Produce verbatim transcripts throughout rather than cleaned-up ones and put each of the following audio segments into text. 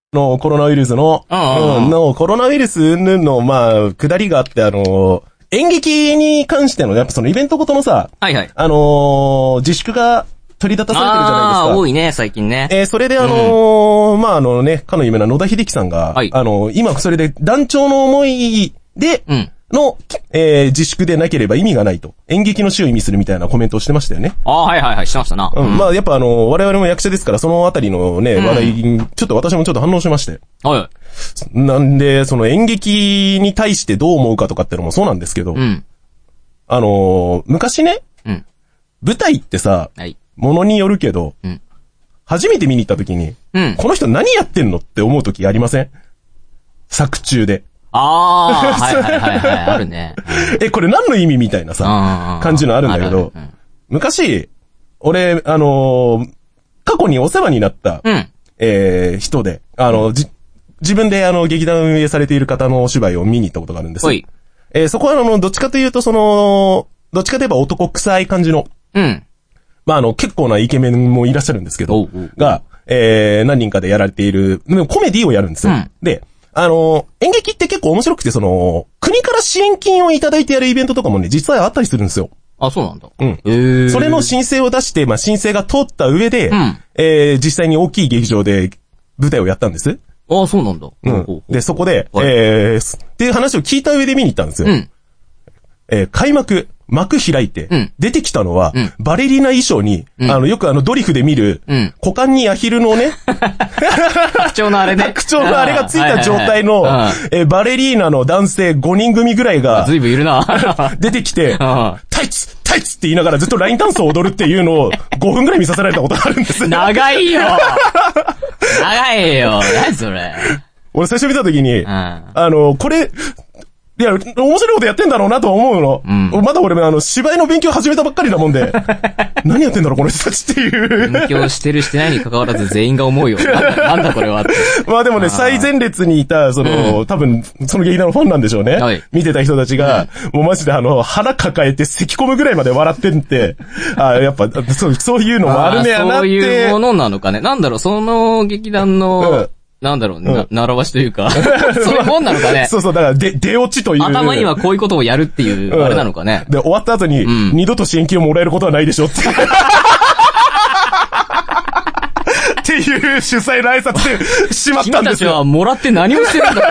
のコロナウイルスの、うん、のコロナウイルスの、まあ、下りがあって、あの、演劇に関しての、やっぱそのイベントごとのさ、 はいはい。 あのー、自粛が取り立たされてるじゃないですか。 ああ、多いね、最近ね。 えー、それであのー、うん、まあ、あのね、かの有名な野田秀樹さんが、はい、あのー、今それで団長の思いで、うん。の、えー、自粛でなければ意味がないと。演劇の死を意味するみたいなコメントをしてましたよね。 ああ、はいはいはい、してましたな。 うん。まあ、やっぱあの、我々も役者ですから、そのあたりのね、話題、うん、ちょっと私もちょっと反応しまして。 はい。 なんで、その演劇に対してどう思うかとかってのもそうなんですけど、うん。あの、昔ね、うん。舞台ってさ、はい。ものによるけど、うん。初めて見に行った時に、うん。この人何やってんのって思う時ありません？作中で。 ああ、はいはいはいはい、あるね。 え、これ何の意味みたいなさ、感じのあるんだけど、うん、昔、俺、あのー、過去にお世話になった、うん、えー、人で、あの、じ、自分であの、劇団運営されている方のお芝居を見に行ったことがあるんです。えー、そこはあの、どっちかというとその、どっちかといえば男臭い感じの、うん。まああの、結構なイケメンもいらっしゃるんですけど、おうおうが、えー、何人かでやられている、でもコメディをやるんですよ。うん、で、あの、演劇って結構面白くて、その、国から支援金をいただいてやるイベントとかもね、実際あったりするんですよ。 あ、そうなんだ。 うん。へー。それの申請を出して、まあ、申請が通った上で、うん、えー、実際に大きい劇場で舞台をやったんです。 あ、そうなんだ。 うん。ほうほうほうで、そこで、はい、えー、っていう話を聞いた上で見に行ったんですよ。うん。えー、開幕、幕開いて、うん、出てきたのは、うん、バレリーナ衣装に、うん、あの、よくあの、ドリフで見る、うん、股間にアヒルのね、 白鳥のあれね。 白鳥のあれがついた状態の、えー、バレリーナの男性ごにん組ぐらいが、 ずいぶんいるな。 出てきて、タイツタイツって言いながらずっとラインダンスを踊るっていうのをごふんぐらい見させられたことがあるんです。 長いよ長いよ何それ。 俺最初見たときに、うん、あの、これ、いや、面白いことやってんだろうなとは思うの。うん、まだ俺もあの、芝居の勉強始めたばっかりだもんで、何やってんだろうこの人たちっていう。 勉強してるしてないに関わらず全員が思うよ。なんだ、なんだこれはって。 まあでもね、最前列にいた、その、うん、多分、その劇団のファンなんでしょうね。はい、見てた人たちが、うん、もうマジであの、腹抱えて咳込むぐらいまで笑ってんって、あやっぱ、そう、そういうのもあるねやなって。そういうものなのかね。なんだろう、その劇団の、うんなんだろう、な、習わしというか、そういうもんなのかね。 そうそう、だから、で、出落ちという。 頭にはこういうことをやるっていう、あれなのかね。 うん、で、終わった後に、うん、二度と支援金をもらえることはないでしょって。っていう主催の挨拶でしまったんですよ。 君たちはもらって何をしてるんだろう。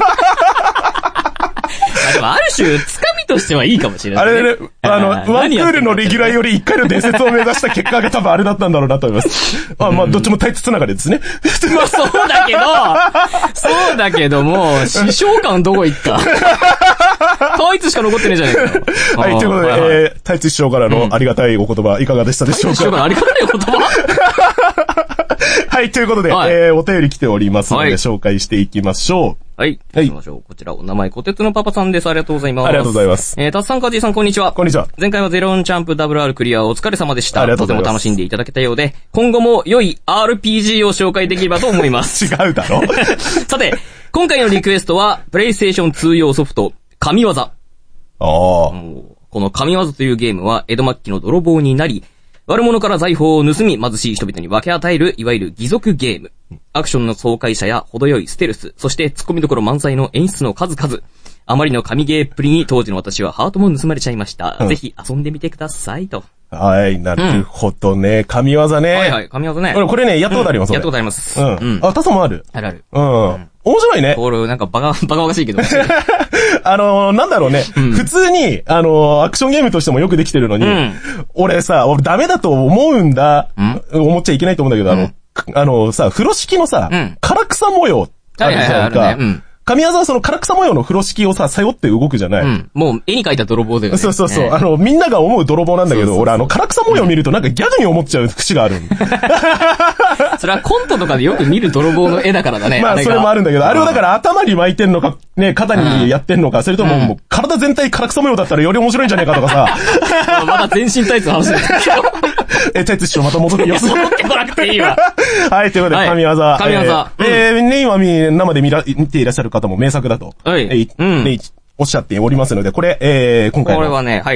でもある種、つかみとしてはいいかもしれない、ね。 あれね、あの、ワンクールのレギュラーより一回の伝説を目指した結果が多分あれだったんだろうなと思います。あまあ、どっちもタイツつながりですね。 まあ、そうだけど、そうだけども、師匠感どこ行ったタイツしか残ってねえじゃねえか。 はい、ということで、はいはい、えー、タイツ師匠からのありがたいお言葉、いかがでしたでしょうか。 タイツ師匠からありがたいお言葉はい、ということで、はい、えー、お便り来ておりますので、紹介していきましょう。 はい。はい。行きましょう。こちら、お名前、こてつのパパさんです。ありがとうございます。 ありがとうございます。 えー、たつさん、かじいさん、こんにちは。 こんにちは。 前回はゼロンチャンプ ダブルアール クリアお疲れ様でした。 ありがとうございます。 とても楽しんでいただけたようで、今後も良い アールピージー を紹介できればと思います。 違うだろさて、今回のリクエストは、プレイステーションツー用ソフト、神業。ああ。この神業というゲームは、江戸末期の泥棒になり、悪者から財宝を盗み貧しい人々に分け与えるいわゆる義賊ゲーム。アクションの爽快さや程よいステルス、そして突っ込みどころ満載の演出の数々。あまりの神ゲーっぷりに当時の私はハートも盗まれちゃいました。うん、ぜひ遊んでみてくださいと。 はい、なるほどね。神業ね。 はいはい、神業ね。 これね、やったことあります、 うん、やったことあります。 うん。うん、あ、タソもあるあるある。 うん。うん、面白いね。 これなんかバカ、バカバカしいけど。 あのー、なんだろうね、うん。普通に、あのー、アクションゲームとしてもよくできてるのに、うん、俺さ、俺ダメだと思うんだ。うん、思っちゃいけないと思うんだけど、うん、あの、あのさ、風呂敷のさ、うん、唐草模様あるじゃんか。神業はその唐草模様の風呂敷をさ、背負って動くじゃない、うん、 もう絵に描いた泥棒だよね。 そうそうそう。ね、あの、みんなが思う泥棒なんだけど、そうそうそう俺あの、唐草模様見るとなんかギャグに思っちゃう節がある。 それはコントとかでよく見る泥棒の絵だからだね。 まあ、それもあるんだけど、あれをだから頭に巻いてんのか、ね、肩にやってんのか、それとももう体全体唐草模様だったらより面白いんじゃねえかとかさ。 まだ全身タイツの話だけど。 え、タイツ師匠また戻ってきます。 戻ってこなくていいわ。 はい、ということで、神業。 はい、神業。 えー、えー、ね、今生で見ら、見ていらっしゃる方も名作だと。 はい。 えー、うん。ね、おっしゃっておりますので、これ、えー、今回の。 これはね、はい。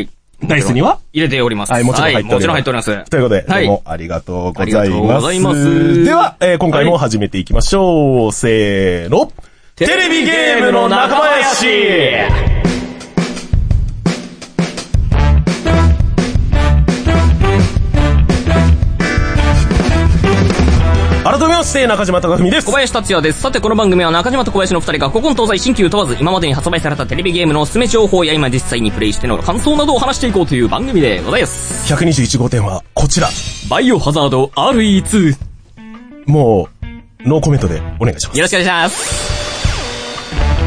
ダイスには入れております。 はい、もちろん入っております。 もちろん入っております。 ということで、どうもありがとうございます。ありがとうございます。では、えー、今回も始めていきましょう。せーの。テレビゲームの中林。改めまして中島貴文です。 小林達也です。さてこの番組は中島と小林の二人が古今東西新旧問わず今までに発売されたテレビゲームのおすすめ情報や今実際にプレイしての感想などを話していこうという番組でございます。 ひゃくにじゅういち号店はこちら。 バイオハザード アールイーツー。 もうノーコメントでお願いします。 よろしくお願いします。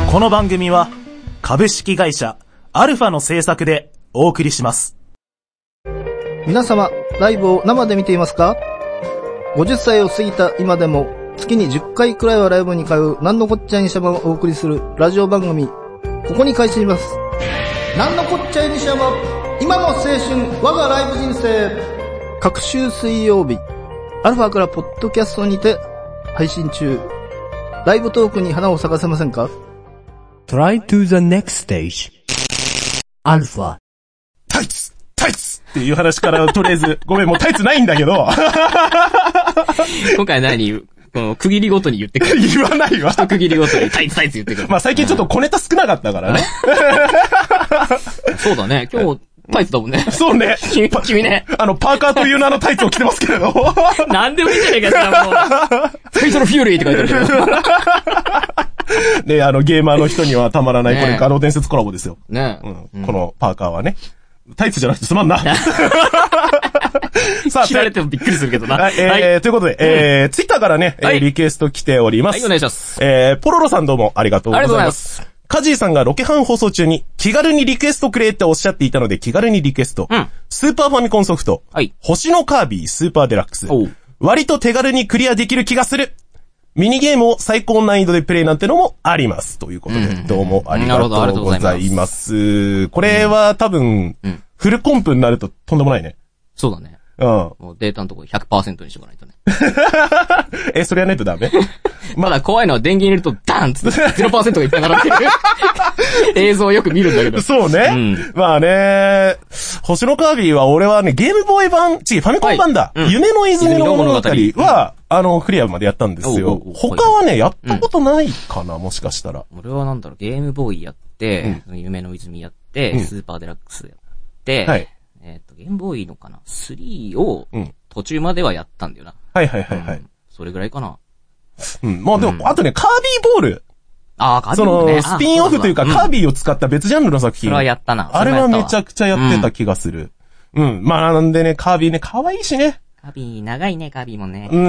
この番組は株式会社アルファの制作でお送りします。 皆様ライブを生で見ていますか？ごじゅっさいを過ぎた今でも月にじゅっかいくらいはライブに通うなんのこっちゃいにしゃばをお送りするラジオ番組、ここに開始します。なんのこっちゃいにしゃば、今の青春我がライブ人生。各週水曜日アルファからポッドキャストにて配信中。ライブトークに花を咲かせませんか？ Try to the next stage アルファ。 タイツタイツっていう話からとりあえずごめんもうタイツないんだけど今回は何この区切りごとに言ってくる。 言わないわ。 一区切りごとにタイツタイツ言ってくる。 まあ最近ちょっと小ネタ少なかったからね。 そうだね。今日タイツだもんね。 そうね。 君、君ね。 あのパーカーという名のタイツを着てますけれど。 なんでもいいんじゃねえか、じゃあもう。フェイトのフューリーって書いてあるけど。ね、あのゲーマーの人にはたまらない、ね、これガロ伝説コラボですよ。 ね、 うん、このパーカーはね。タイツじゃなくてすまんな。さあ、切られてもびっくりするけどな。 はい、えーはい、ということで、えー、ツイッターからね、はい、リクエスト来ております。 はい、お願いします。 えー、ポロロさんどうもありがとうございます。ありがとうございます。カジーさんがロケハン放送中に気軽にリクエストくれっておっしゃっていたので気軽にリクエスト。うん、スーパーファミコンソフト。はい。星のカービィスーパーデラックス。割と手軽にクリアできる気がする。ミニゲームを最高難易度でプレイなんてのもあります。ということで、うん、どうもありがとうございます。これは多分、うん、フルコンプになるととんでもないね。 そうだね。 うん。 もうデータのところ ひゃくパーセント にしとかないとね。 え、それやないとダメ？ まだ怖いのは電源入れるとダーンつって ゼロパーセント がいっぱい並んでる映像をよく見るんだけど。 そうね。うん、まあね、星のカービィは俺はね、ゲームボーイ版、違う、ファミコン版だ。はいうん、夢の泉の物語は、あの、クリアまでやったんですよ。他はね、やったことないかな、うん、もしかしたら。 俺はなんだろう、ゲームボーイやって、うん、夢の泉やって、うん、スーパーデラックスやって、はい、えっと、ゲームボーイのかな ?スリー を途中まではやったんだよな。 はいはいはいはい。 うん、それぐらいかな。 うん。まあでも、うん、あとね、カービィボール。 ああ、カービィボール、ね。 その、スピンオフというか、カービィを使った別ジャンルの作品。 それはやったな。 あれはめちゃくちゃやってた気がする。うん。うん、まあなんでね、カービィね、可愛いしね。 カービィ、長いね、カービィもね。 うん。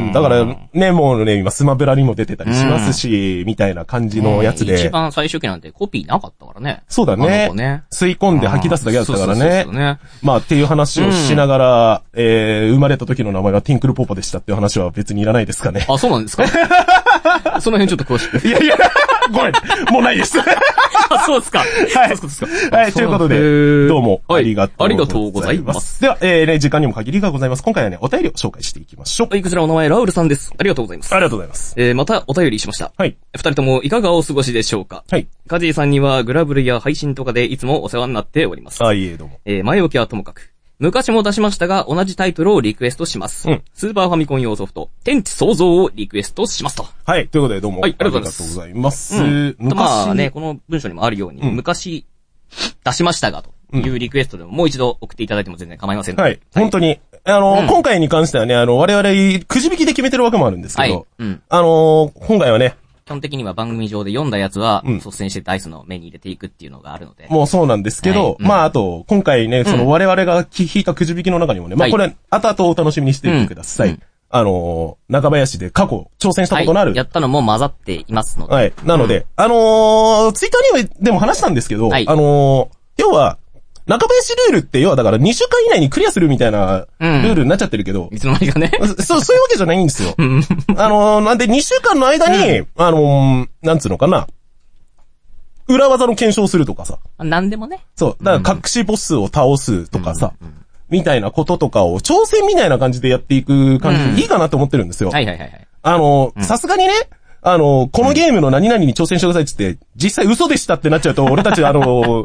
だからね、もうね、今スマブラにも出てたりしますし、うん、みたいな感じのやつで。 一番最初期なんてコピーなかったからね。 そうだね。ね吸い込んで吐き出すだけだったからね。そうそうそうね。まあっていう話をしながら、うん、えー、生まれた時の名前はティンクルポポでしたっていう話は別にいらないですかね。 あ、そうなんですかその辺ちょっと詳しく。 いやいや、ごめん、もうないです。 あ、そうですか。はい。そうですか。 はい、ということで、どうもありがとうございます。ありがとうございます。では、えー、ね、時間にも限りがございます。今回はね、お便りを紹介していきましょう。 はい、こちらお名前、ラウルさんです。ありがとうございます。 ありがとうございます。 えー、またお便りしました。はい。二人ともいかがお過ごしでしょうか？はい。カジーさんにはグラブルや配信とかでいつもお世話になっております。 あ、いえ、どうも。 えー、前置きはともかく。昔も出しましたが、同じタイトルをリクエストします。うん。スーパーファミコン用ソフト、天地創造をリクエストしますと。 はい。ということで、どうも。はい、ありがとうございます。うん、 昔まあね、この文章にもあるように、うん、昔、出しましたが、というリクエストでも、もう一度送っていただいても全然構いませんので。 はい。はい、本当に、あの、うん、今回に関してはね、あの、我々、くじ引きで決めてるわけもあるんですけど、はい、うん。あの、今回はね、 基本的には番組上で読んだやつは、率先してダイスの目に入れていくっていうのがあるので。 もうそうなんですけど、はいうん、まああと、今回ね、その我々が引いたくじ引きの中にもね、うん、まあこれ、後々お楽しみにしていてください。うんうん、あの、中林で過去挑戦したことのある、 はい。やったのも混ざっていますので。 はい。なので、うん、あのー、ツイッターにはでも話したんですけど、はい、あのー、要は、中林ルールって要はだからにしゅうかん以内にクリアするみたいなルールになっちゃってるけど。 いつの間にかね。 そう、そういうわけじゃないんですよ。あの、なんでにしゅうかんの間に、うん、あの、なんつうのかな。裏技の検証するとかさ。 なんでもね。 そう。だから隠しボスを倒すとかさ。うんうんうん、みたいなこととかを挑戦みたいな感じでやっていく感じでいいかなと思ってるんですよ。 うん、はいはいはいはい。 あの、さすがにね、あの、このゲームの何々に挑戦してくださいって言って、実際嘘でしたってなっちゃうと、俺たちあの、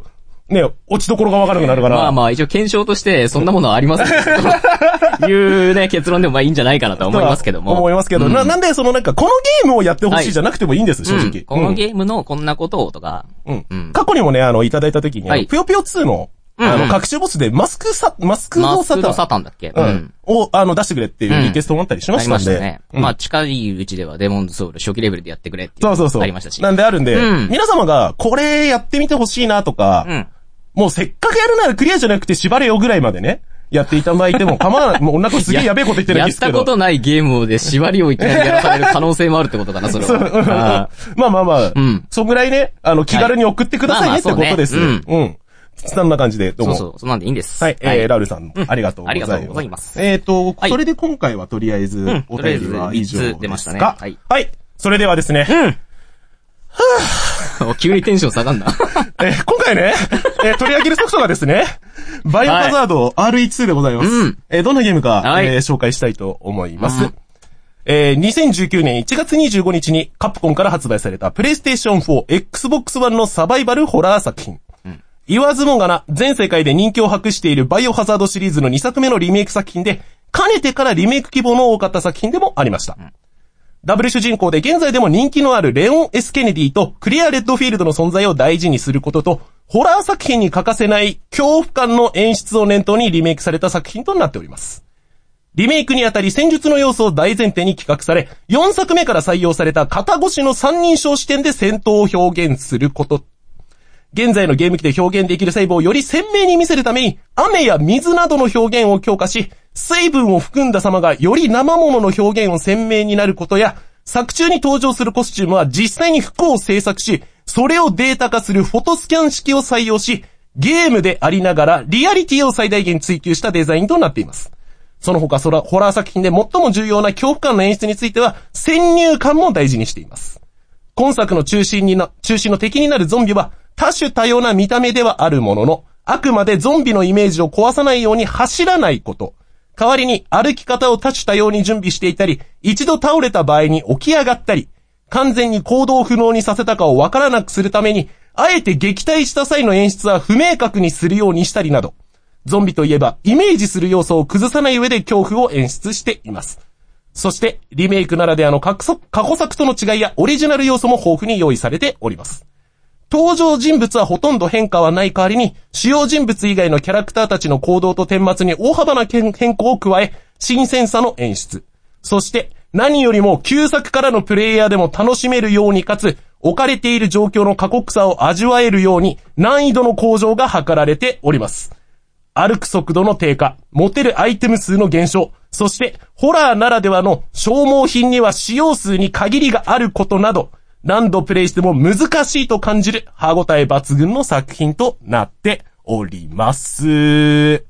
ね、落ちどころがわからなくなるから。 まあまあ、一応検証として、そんなものはありませんというね、結論でもまあいいんじゃないかなと思いますけども。 思いますけど、うん、な、なんでそのなんか、このゲームをやってほしいじゃなくてもいいんです、はい、正直、うん。 このゲームのこんなことをとか。 うん。うん、過去にもね、あの、いただいた時に、はい、ぷよぷよツーの、あの、各種ボスでマスクサ、マスクドサタン。マスクドサタンだっけうん。を、あの、出してくれっていうリクエストもあったりしましたんで。うん、ありましたね。 うん、まあ、近いうちではデモンズソウル初期レベルでやってくれっていう。 そうそうそう。 ありましたし。 なんであるんで、うん、皆様がこれやってみてほしいなとか、うん、もうせっかくやるならクリアじゃなくて縛れよぐらいまでね、やっていただいても構わない。もうなんかすげえやべえこと言ってるんですけど。 やったことないゲームで縛りをいきなりやらされる可能性もあるってことかな、それは。 まあまあまあ、うん、そんぐらいね、あの、気軽に送ってくださいねってことです。うん。そんな感じで、どうも。 そうそう、そんなんでいいんです。 はい、えー、ラルさん、ありがとうございます。 ありがとうございます。 えっと、それで今回はとりあえず、お便りは以上ですか。 出ましたね。 はい。はい。それではですね。うん。 はぁ。急にテンション下がんな。 えー、今回ね、えー、取り上げるソフトがですね、バイオハザード アールイーツー でございます。うん。えー、どんなゲームか、はい、えー、紹介したいと思います。うん、えー、にせんじゅうきゅうねんいちがつにじゅうごにちにカプコンから発売されたプレイステーションフォー、Xbox One のサバイバルホラー作品。うん、言わずもがな、全世界で人気を博しているバイオハザードシリーズのにさくめのリメイク作品で、かねてからリメイク希望の多かった作品でもありました。うん、ダブル主人公で現在でも人気のあるレオン・エス・ケネディとクリア・レッドフィールドの存在を大事にすることと、ホラー作品に欠かせない恐怖感の演出を念頭にリメイクされた作品となっております。リメイクにあたり戦術の要素を大前提に企画され、よんさくめから採用された肩越しの三人称視点で戦闘を表現すること。現在のゲーム機で表現できる細部をより鮮明に見せるために、雨や水などの表現を強化し、水分を含んだ様がより生物の表現を鮮明になることや、作中に登場するコスチュームは実際に服を制作し、それをデータ化するフォトスキャン式を採用し、ゲームでありながらリアリティを最大限追求したデザインとなっています。その他、そら、ホラー作品で最も重要な恐怖感の演出については、先入観も大事にしています。今作の中心にな、中心の敵になるゾンビは、多種多様な見た目ではあるものの、あくまでゾンビのイメージを壊さないように走らないこと。代わりに歩き方を多種多様に準備していたり、一度倒れた場合に起き上がったり、完全に行動不能にさせたかをわからなくするために、あえて撃退した際の演出は不明確にするようにしたりなど、ゾンビといえばイメージする要素を崩さない上で恐怖を演出しています。そして、リメイクならではの過去作との違いやオリジナル要素も豊富に用意されております。登場人物はほとんど変化はない代わりに、主要人物以外のキャラクターたちの行動と顛末に大幅な変更を加え、新鮮さの演出。そして、何よりも旧作からのプレイヤーでも楽しめるようにかつ、置かれている状況の過酷さを味わえるように、難易度の向上が図られております。歩く速度の低下、持てるアイテム数の減少、そして、ホラーならではの消耗品には使用数に限りがあることなど、何度プレイしても難しいと感じる歯応え抜群の作品となっております。は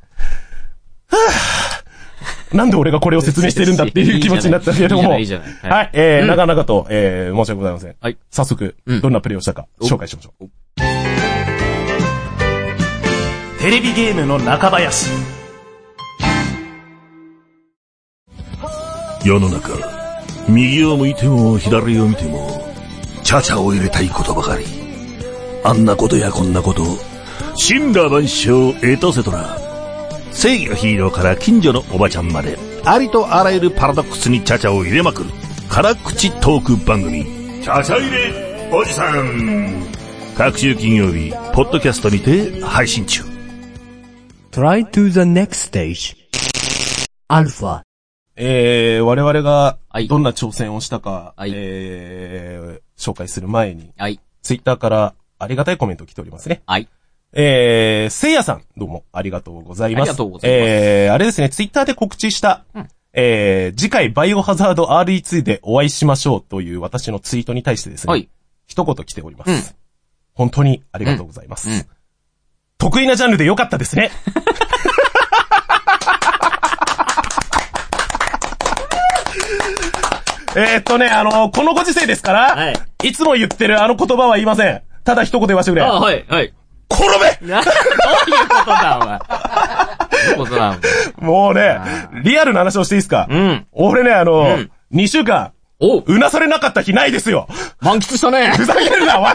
ぁ、なんで俺がこれを説明してるんだっていう気持ちになったけれども。はい、はい、えー、うん、長々と、えー、申し訳ございません。はい。早速、どんなプレイをしたか紹介しましょう。 テレビゲームの中林。 世の中、右を向いても左を見ても、チャチャを入れたいことばかり。あんなことやこんなこと、神羅万象エトセトラ。正義のヒーローから近所のおばちゃんまで、ありとあらゆるパラドックスにチャチャを入れまくる辛口トーク番組、チャチャ入れおじさん。各週金曜日ポッドキャストにて配信中。 Try to the next stage アルファ。 えー、我々がどんな挑戦をしたか、はい、えー、紹介する前に、はい、ツイッターからありがたいコメント来ておりますね。はい。えー、せいやさん、どうもありがとうございます。ありがとうございます。えー、あれですね、ツイッターで告知した、うん、えー、次回バイオハザード アールイーツー でお会いしましょうという私のツイートに対してですね、はい、一言来ております。うん、本当にありがとうございます。うんうん、得意なジャンルでよかったですね。えーっとね、あの、このご時世ですから、はい、いつも言ってるあの言葉は言いません。ただ一言言わせてくれ。 あ、はい、はい。 転べな、どういうことだ、お前。どういうことだ、 もうね、リアルな話をしていいですか？うん。俺ね、あの、うん、にしゅうかん、 おうなされなかった日ないですよ。 満喫したね。 ふざけるな、お前。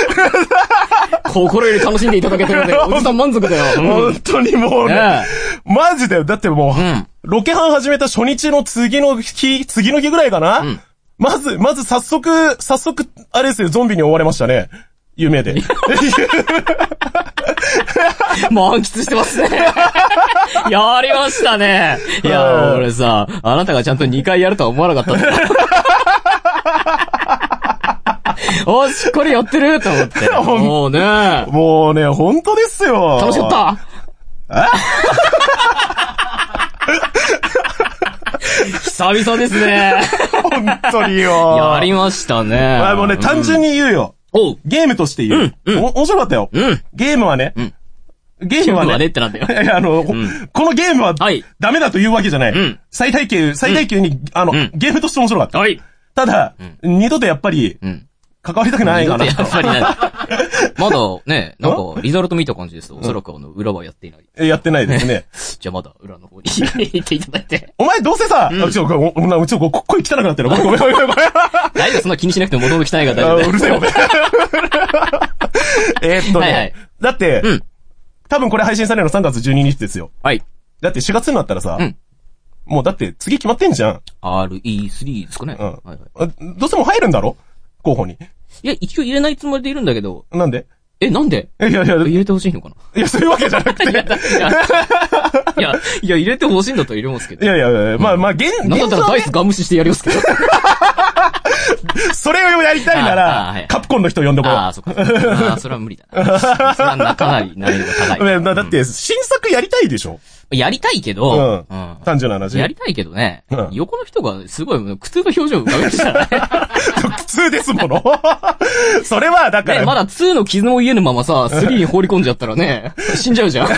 心より楽しんでいただけてるので、おじさん満足だよ。うん、 本当にもうね。ねマジだよ。だってもう、うん、ロケハン始めた初日の次の日、次の日ぐらいかな、うん、まず、まず早速、早速、あれですよ、ゾンビに追われましたね。夢で。 満喫してますね。やりましたね。いや、俺さ、あなたがちゃんとにかいやるとは思わなかったんだ。おし、これやってると思って。もうね。 もうね、本当ですよ。 楽しかった。久々ですね。 本当によ。 やりましたね。 まあもうね、うん、単純に言うよ。 おうゲームとして言う。うんうん、お面白かったよ。 うん、 ゲームはね、うん、ゲームはね、 はねってなんだよ。 いや、あの、うん、このゲームは、はい、ダメだというわけじゃない。うん、最大級、最大級に、うん、あの、うん、ゲームとして面白かった。はい、ただ、うん、二度とやっぱり、うん関わりたくないかな。 やっぱりね。まだね、なんか、リザルト見た感じですと、おそらくあの、裏はやっていない。 やってないですね。 じゃあまだ、裏の方に行っていただいて。 お前どうせさ、うちょ、うちょ、声汚くなってる。ごめんごめんごめんごめん。 大丈夫、そんな気にしなくても元々汚いから大丈夫。 うるせえよ、えっとね、だって、多分これ配信されるのさんがつじゅうににちですよ。はい。だってしがつになったらさ、もうだって次決まってんじゃん。 アールイースリー ですかね。 うん。どうせも入るんだろ候補に。 いや、一応入れないつもりでいるんだけど。 なんでえ、なんでいやいや、 入れてほしいのかな。 いや、そういうわけじゃなくて。いや、 いや、いや、入れてほしいんだと入れますけど。 いやいやいや、まあまあ、現、現なんだったらダイスガン無視してやりますけど。 それをやりたいなら、カプコンの人呼んでこよう。 ああ、そっか。ああ、それは無理だな。それはかなり難易度が高い。だって、新作やりたいでしょやりたいけど、 うん。単純な話。 やりたいけどね、横の人がすごい苦痛の表情を浮かべてたらね。 苦痛ですもの。それは、だから。 ね、まだにの傷も癒えぬままさ、さんに放り込んじゃったらね、死んじゃうじゃん。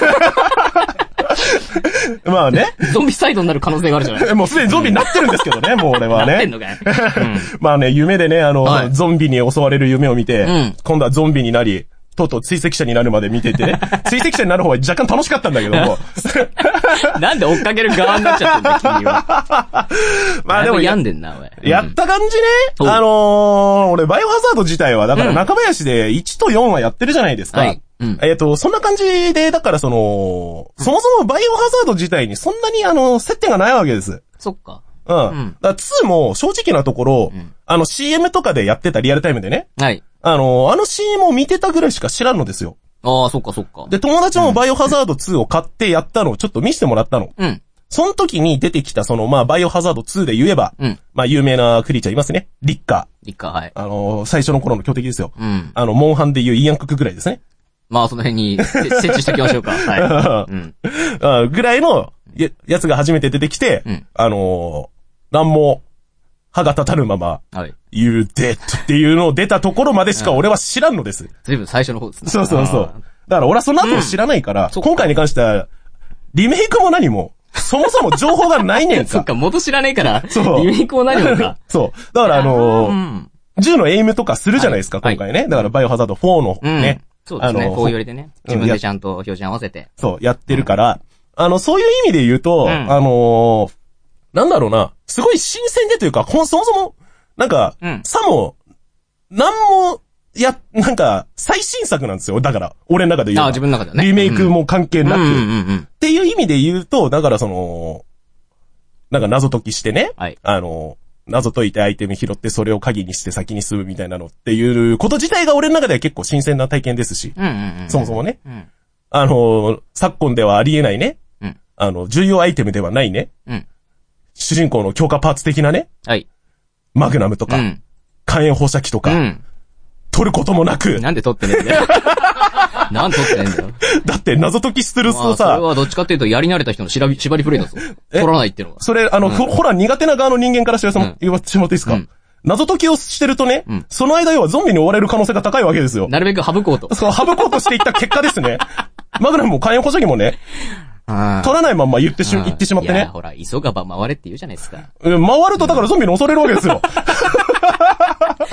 まあね。 ゾンビサイドになる可能性があるじゃない。 もうすでにゾンビになってるんですけどね、もう俺はね。 なってんのかい。 まあね、夢でね、あの、ゾンビに襲われる夢を見て、今度はゾンビになり、とうとう追跡者になるまで見ていてね。追跡者になる方は若干楽しかったんだけども。 なんで追っかける側になっちゃってんだ、君は。まあでも、病んでんな、おい。 やった感じね。あのー、俺、バイオハザード自体は、だから中林でいちとよんはやってるじゃないですか。はい。うん、えっと、そんな感じで、だからその、そもそもバイオハザード自体にそんなにあの、接点がないわけです。 そっか。 うん。うん、だからにも正直なところ、うん、あの シーエム とかでやってたリアルタイムでね。はい。あの、あの シーエム を見てたぐらいしか知らんのですよ。 ああ、そっかそっか。 で、友達もバイオハザードツーを買ってやったのをちょっと見せてもらったの。うん。その時に出てきたその、まあ、バイオハザードツーで言えば、うん。まあ、有名なクリーチャーいますね。リッカー。 リッカー、はい。 あの、最初の頃の強敵ですよ。うん。あの、モンハンで言うイアンククぐらいですね。 まあ、その辺に設置しておきましょうか。はい。うん。 あぐらいのや、やつが初めて出てきて、うん、あのー、なんも、歯が立たぬまま、はい。言うてっていうのを出たところまでしか俺は知らんのです。 ずいぶん最初の方ですね。 そうそうそう。だから俺はその後を知らないから、うん、今回に関しては、リメイクも何も、そもそも情報がないねんか。 そっか、元知らねえから、そう。リメイクも何もか。 そう。だからあのー、うん、銃のエイムとかするじゃないですか、はい、今回ね。だからバイオハザードフォーのね。 うんそうですね。こう言われてね。自分でちゃんと表示合わせて。 そう、やってるから、うん、あの、そういう意味で言うと、うん、あのー、なんだろうな、すごい新鮮でというか、そもそも、なんか、うん、さも、なんも、や、なんか、最新作なんですよ。だから、俺の中で言うと。 あ、自分の中でね。 リメイクも関係なく。っていう意味で言うと、だからその、なんか謎解きしてね。はい。あのー、謎解いてアイテム拾ってそれを鍵にして先に進むみたいなのっていうこと自体が俺の中では結構新鮮な体験ですし。うんうんうん、そもそもね。うん、あの、昨今ではありえないね。うん、あの、重要アイテムではないね。うん、主人公の強化パーツ的なね。はい。マグナムとか、うん、火炎放射器とか、うん、取ることもなく。 なんで取ってねえんだよ。なんで取ってねえんだよ。 だって謎解きステルスをさ、 まあ、それはどっちかっていうとやり慣れた人のしらび、縛りプレイだぞ。取らないっていうのは。 それ、あの、うん、ほら苦手な側の人間からしても、言わせてもらっていいですか、うん、謎解きをしてるとね、うん、その間要はゾンビに追われる可能性が高いわけですよ。 なるべく省こうと。 そう、省こうとしていった結果ですね。マグナムも火炎放射器もね、取らないまんま言ってし、言ってしまってね。いや、 ほら、急がば回れって言うじゃないですか。 回るとだからゾンビに襲われるわけですよ。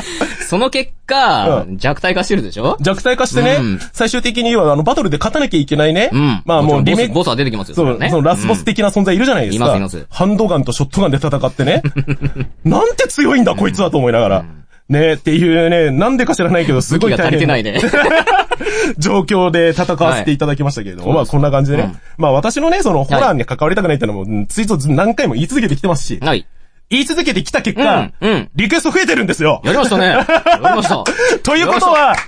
その結果、うん、弱体化してるでしょ？ 弱体化してね、うん、最終的にはあのバトルで勝たなきゃいけないね。うん、 まあもうリメイク。ボスは出てきますよ。 そう、ね、そのラスボス的な存在いるじゃないですか。 うん、いますいます。 ハンドガンとショットガンで戦ってね。なんて強いんだこいつはと思いながら。うん、ねっていうね、なんでか知らないけどすごい大変。 足りてないね。 状況で戦わせていただきましたけれども、はい、まあこんな感じでね。うん、まあ私のね、そのホラーに関わりたくないっていうのも、ツイート何回も言い続けてきてますし。はい。言い続けてきた結果、うんうん、リクエスト増えてるんですよ。 やりましたね。やりました。 ということは、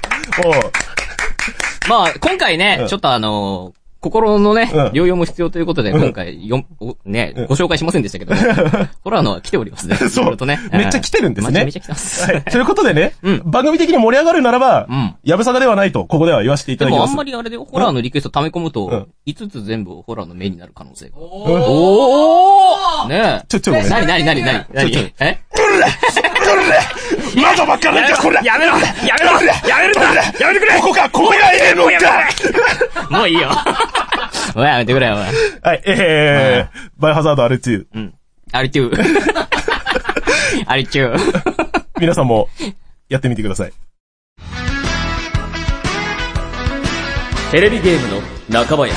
まあ、今回ね、うん、ちょっとあのー、心のね、うん、療養も必要ということで、今回、よ、ね、うん、ご紹介しませんでしたけど、ホラーのは来ておりますね。 そう。とね。めっちゃ来てるんですね。 めちゃめちゃ来てます。 はい。ということでね、うん、番組的に盛り上がるならば、うん、やぶさかではないと、ここでは言わせていただきます。 でもあんまりあれでホラーのリクエスト溜め込むと、うん、いつつ全部ホラーの目になる可能性が。おーねえ。 ちょ、ちょ、ごめん。 なになになになになにえこれこれ窓ばっかなんじゃこれやめろやめろやめろやめてくれここかここがええのかもういいよ。お前やめてくれよ、お前。 はい、えー、バイオハザード アールツー。 うん。アールツー。アールツー。 皆さんも、やってみてください。 テレビゲームの中林。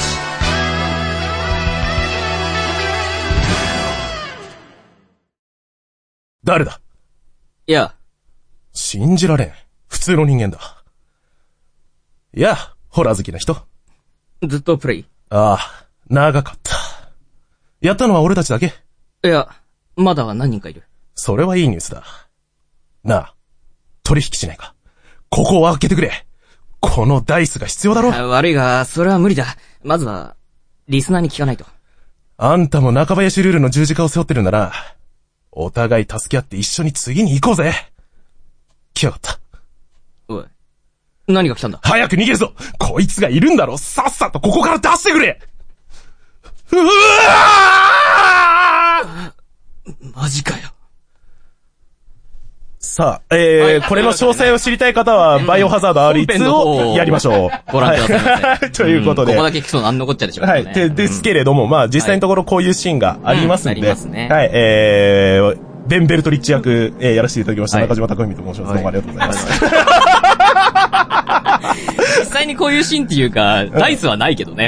誰だ？ いや。 信じられん。普通の人間だ。いや、ホラー好きな人。 ずっとプレイ。 ああ、長かった。やったのは俺たちだけ？ いや、まだ何人かいる。 それはいいニュースだ。なあ、取引しないか。ここを開けてくれ。このダイスが必要だろ。 悪いが、それは無理だ。まずは、リスナーに聞かないと。 あんたも中林ルールの十字架を背負ってるなら、お互い助け合って一緒に次に行こうぜ。来やがった。 おい。何が来たんだ？ 早く逃げるぞ！こいつがいるんだろ！さっさとここから出してくれ！うわー！マジかよ。 さあ、えー、これの詳細を知りたい方は、バイオハザード アールツー をやりましょう。 ご覧ください。 ということで。 ここだけ聞くと何のこっちゃでしょうね。 はい。で、ですけれども、まあ、実際のところこういうシーンがありますので。ありますね。 はい、えー、ベンベルトリッチ役、えー、やらせていただきました。中島匠と申します。どうもありがとうございます。 実際にこういうシーンっていうか、ダイスはないけどね。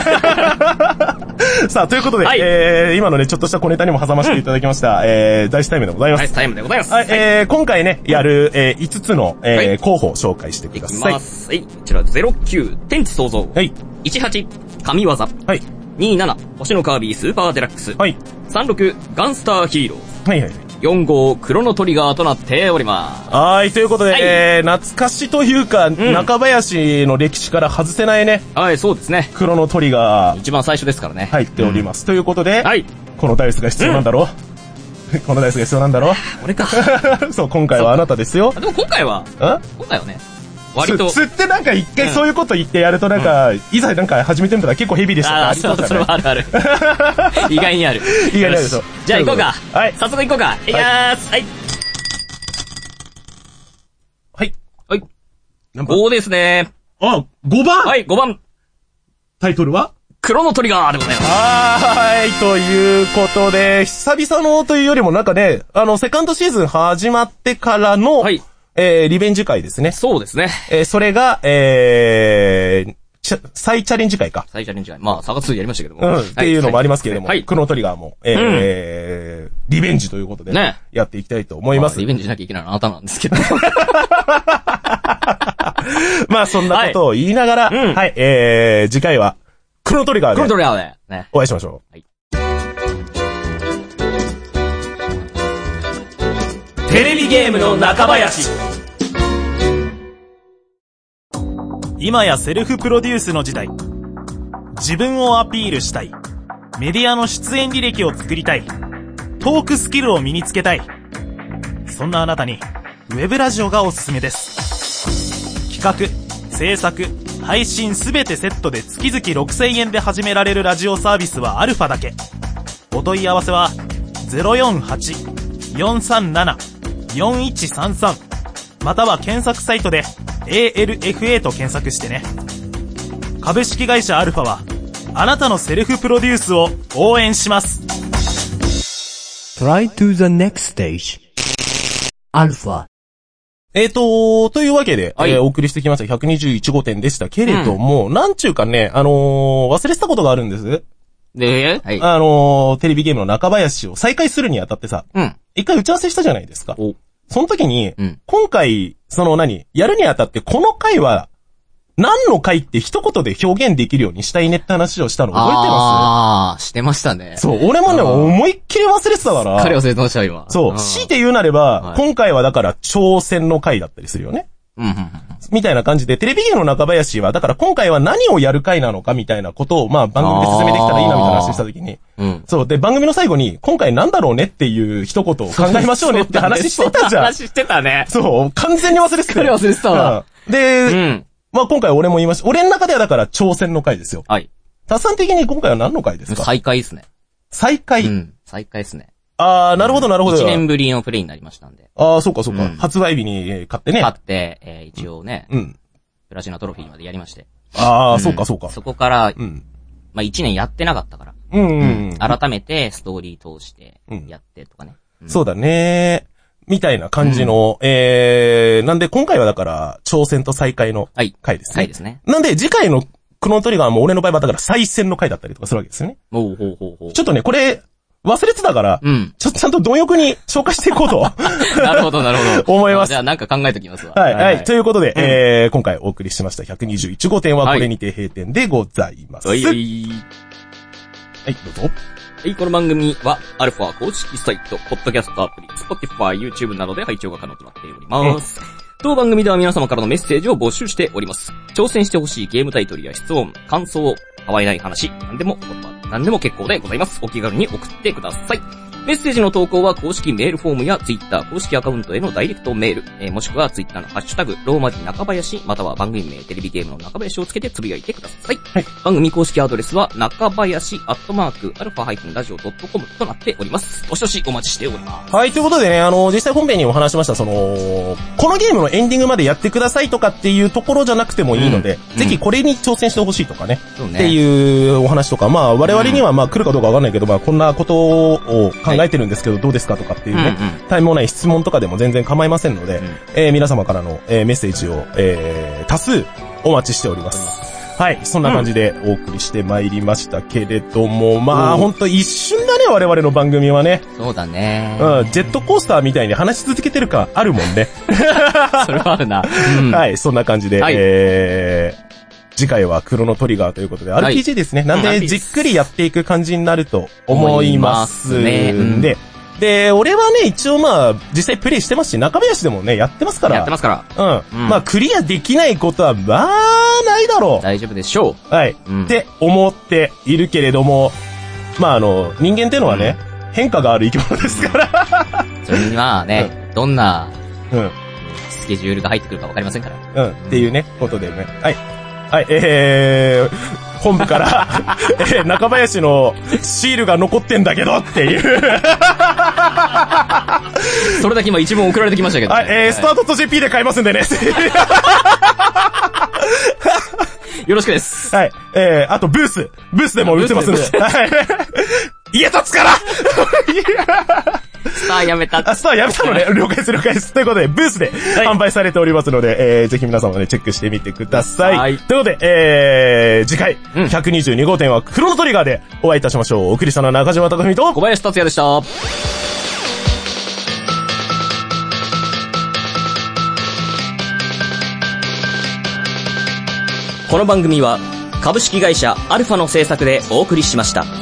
さあ、ということで、はい、えー、今のね、ちょっとした小ネタにも挟ませていただきました、うん、えー、ダイスタイムでございます。 ダイスタイムでございます。 はい、えー、今回ね、やる、えー、いつつの、えー、はい、候補を紹介してください。いきます。 はい、こちら、ゼロきゅう、天地創造。はい。いちはち、神業。はい。にじゅうなな、星のカービィスーパーデラックス。はい。さんじゅうろく、ガンスターヒーロー。はいはい。よん号クロノトリガーとなっております。 はい、ということで、はい、えー、懐かしというか、うん、中林の歴史から外せないね。 はい、そうですね。 クロノトリガー。 一番最初ですからね。 入っております。うん、ということで、 はい、 このダイスが必要なんだろう、うん、このダイスが必要なんだろう俺か。 そう、今回はあなたですよ。 でも今回は、今回はね、割と。 つってなんか一回そういうこと言ってやるとなんか、うん、いざなんか始めてみたら結構ヘビーでしたね。 あ、そう、それはあるある。意外にある。 意外にあるでしょ。 じゃあ行こうか。はい。早速行こうか。いきまーす。はい。 はい。 はい。ごですね。 あ、ごばん？ はい、ごばん。 タイトルはクロノトリガーでございます。 はい、ということで、久々のというよりもなんかね、あの、セカンドシーズン始まってからの、はい。えー、リベンジ会ですね。 そうですね。 えー、それが、えー、ち再チャレンジ会か。 再チャレンジ会。まあ、サガツーやりましたけども。 うん、はい、っていうのもありますけれども。はい。クロノトリガーも、えー、うん、リベンジということで、ね。やっていきたいと思います。まあ、 リベンジしなきゃいけないのはあなたなんですけど。 まあ、そんなことを言いながら、はい、うん、はい、えー、次回は、クロノトリガーで。 クロノトリガーで。ね。 お会いしましょう。はい。 テレビゲームの中林。 今やセルフプロデュースの時代。自分をアピールしたい。メディアの出演履歴を作りたい。トークスキルを身につけたい。そんなあなたにウェブラジオがおすすめです。企画、制作、配信すべてセットで月々ろくせんえんで始められるラジオサービスはアルファだけ。お問い合わせは ゼロよんはち よんさんなな よんいちさんさん または検索サイトで エーエルエフエー と検索してね。株式会社アルファはあなたのセルフプロデュースを応援します。 Try to the next stage. アルファえーと、というわけで、 はい、 えー、お送りしてきましたひゃくにじゅういちごてんでしたけれども、うん、なんちゅうかね、あのー、忘れてたことがあるんです。 で、はい、 あのー、テレビゲームの中林を再開するにあたってさ、うん、一回打ち合わせしたじゃないですか。おその時に、うん、今回、その何、やるにあたってこの回は、何の回って一言で表現できるようにしたいねって話をしたの覚えてます？ ああ、してましたね。 そう、俺もね、思いっきり忘れてたから。 しっかり忘れてました、今。 そう、強いて言うなれば、はい、今回はだから挑戦の回だったりするよね。うんうんうん、みたいな感じで、テレビゲームの中林は、だから今回は何をやる回なのかみたいなことを、まあ番組で説明できたらいいなみたいな話したときに、うん、そう、で、番組の最後に、今回なんだろうねっていう一言を考えましょうねって話してたじゃん。 話してたね。 そう、完全に忘れてた。 しっかり忘れてたわ。 うん、で、うんまあ今回俺も言いました。俺の中ではだから挑戦の回ですよ。はい。タスさん的に今回は何の回ですか？ 再開ですね。 再開？ うん。再開ですね。 あー、なるほどなるほど。 一年ぶりのプレイになりましたんで。 あー、そうかそうか。うん、発売日に買ってね。 買って、えー、一応ね。うん。プラチナトロフィーまでやりまして。 あー、うん、そうかそうか。 そこから、うん。まあ一年やってなかったから。うんうん、うん。改めてストーリー通してやってとかね。 うん、そうだね。みたいな感じの、うん、えー、なんで今回はだから、挑戦と再開の回ですね。 回ですね。 なんで次回のクロノトリガーも俺の場合はだから再戦の回だったりとかするわけですよね。 おうほうほうほう。 ちょっとね、これ、忘れてたから、うん、ちょっとちゃんと貪欲に紹介していこうと。 なるほど、なるほど。 思います。 じゃあなんか考えときますわ。 はい、はい、はい。ということで、うん、えー、今回お送りしましたひゃくにじゅういちごてんはこれにて閉店でございます。はい、はい。はい、どうぞ。 はい、この番組は、アルファ公式サイト、ポッドキャストアプリ、Spotify、YouTube などで配聴が可能となっております。当番組では皆様からのメッセージを募集しております。挑戦してほしいゲームタイトルや質問、感想、たわいない話、何でも、何でも結構でございます。お気軽に送ってください。メッセージの投稿は公式メールフォームや Twitter 公式アカウントへのダイレクトメール、えー、もしくは Twitter のハッシュタグ、ローマ字中林、または番組名テレビゲームの中林をつけてつぶやいてください。はい、番組公式アドレスは、中林アットマーク、アルファハイフンラジオドットコムとなっております。どしどしお待ちしております。 はい、ということでね、あの、実際本編にも話しました、その、このゲームのエンディングまでやってくださいとかっていうところじゃなくてもいいので、うん、ぜひこれに挑戦してほしいとかね、うん、っていうお話とか、まあ我々にはまあ来るかどうかわかんないけど、まあこんなことを考えてるんですけど、どうですかとかっていうね、うんうん、タイムもない質問とかでも全然構いませんので、うんえー、皆様からの、えー、メッセージを、えー、多数お待ちしております。はい、そんな感じでお送りしてまいりましたけれども、うん、まあほんと一瞬だね、我々の番組はね。 そうだね。 うん、ジェットコースターみたいに話し続けてる感あるもんね。 それはあるな。 うん、はい、そんな感じで、はい、えー、次回はクロノトリガーということで、はい、アールピージー ですね。なんでじっくりやっていく感じになると思いますんで、うんで、俺はね、一応まあ、実際プレイしてますし、中林でもね、やってますから。 やってますから。 うん。うん、まあ、クリアできないことは、まあ、ないだろう。 大丈夫でしょう。はい。うん、って思っているけれども、まあ、あの、人間っていうのはね、うん、変化がある生き物ですから。 それにはね、うん、どんな、うん。スケジュールが入ってくるかわかりませんから。 うん。っていうね、ことでね。はい。はい、えー、本部から、えー、中林のシールが残ってんだけどっていう。 それだけ今一文送られてきましたけど、ね。 はい、えー、はい、スタートと ジェーピー で買いますんでね。 よろしくです。 はい。えー、あとブース。ブースでも売ってますんで。はい。家立つからスターやめた。 あ、スターやめたのね。了解です、了解です。ということで、ブースで販売されておりますので、はい、えー、ぜひ皆様ね、チェックしてみてください。はい。ということで、えー、次回、うん、ひゃくにじゅうにごてんはクロノトリガーでお会いいたしましょう。お送りしたのは中島貴文と小林達也でした。この番組は、株式会社アルファの制作でお送りしました。